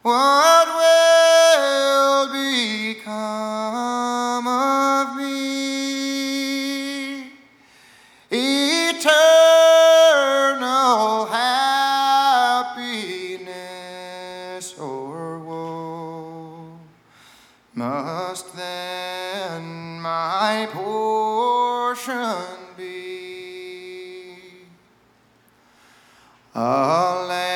what will become of me? Eternal happiness or woe must then my portion be.